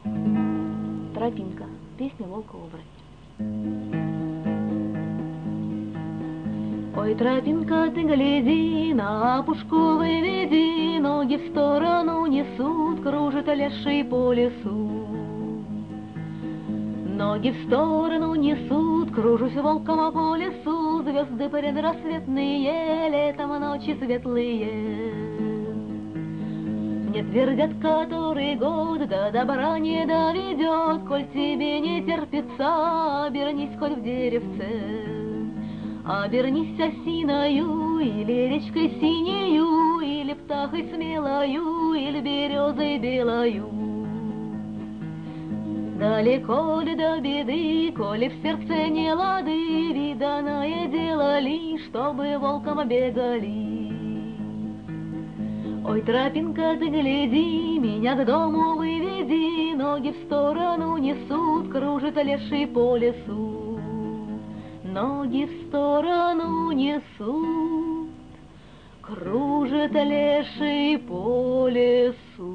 Тропинка. Песня волка-оборотня. Ой, тропинка, ты гляди, на опушку выведи, ноги в сторону несут, кружит леший по лесу. Ноги в сторону несут, кружусь волком по лесу, звезды предрассветные, летом ночи светлые. Мне твердят который год, до добра не доведет, коль тебе не терпится, обернись хоть в деревце. Обернись осиною, или речкой синею, или птахой смелою, или березой белою. Далеко ли до беды, коли в сердце не лады, виданное дело ли, чтобы волком бегали. Ой, тропинка, ты гляди, меня к дому выведи, ноги в сторону несут, кружит леший по лесу. Ноги в сторону несут, кружит леший по лесу.